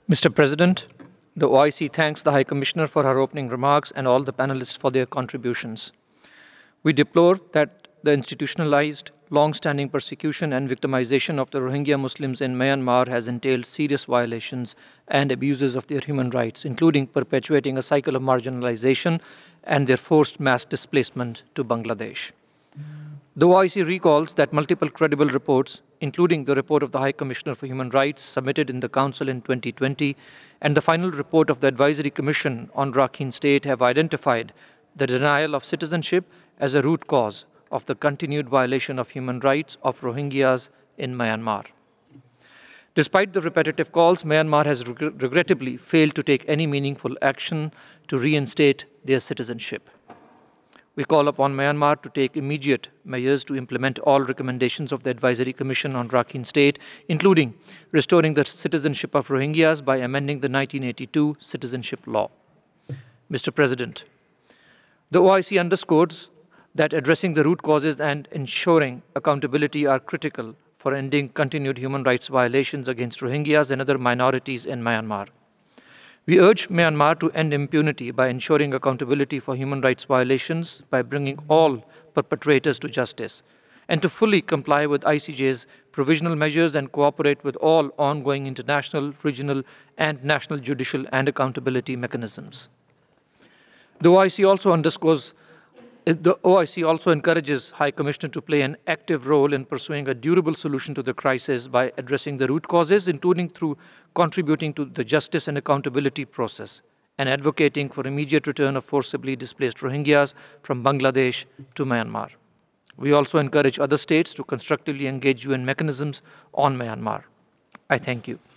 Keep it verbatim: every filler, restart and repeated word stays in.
Mister President, the O I C thanks the High Commissioner for her opening remarks and all the panelists for their contributions. We deplore that the institutionalized, long-standing persecution and victimization of the Rohingya Muslims in Myanmar has entailed serious violations and abuses of their human rights, including perpetuating a cycle of marginalization and their forced mass displacement to Bangladesh. The O I C recalls that multiple credible reports, including the report of the High Commissioner for Human Rights submitted in the Council in twenty twenty and the final report of the Advisory Commission on Rakhine State, have identified the denial of citizenship as a root cause of the continued violation of human rights of Rohingyas in Myanmar. Despite the repetitive calls, Myanmar has reg- regrettably failed to take any meaningful action to reinstate their citizenship. We call upon Myanmar to take immediate measures to implement all recommendations of the Advisory Commission on Rakhine State, including restoring the citizenship of Rohingyas by amending the nineteen eighty-two Citizenship Law. Mister President, the O I C underscores that addressing the root causes and ensuring accountability are critical for ending continued human rights violations against Rohingyas and other minorities in Myanmar. We urge Myanmar to end impunity by ensuring accountability for human rights violations by bringing all perpetrators to justice, and to fully comply with I C J's provisional measures and cooperate with all ongoing international, regional, and national judicial and accountability mechanisms. The O I C also underscores the O I C also encourages High Commissioner to play an active role in pursuing a durable solution to the crisis by addressing the root causes, including through contributing to the justice and accountability process and advocating for immediate return of forcibly displaced Rohingyas from Bangladesh to Myanmar. We also encourage other states to constructively engage U N mechanisms on Myanmar. I thank you.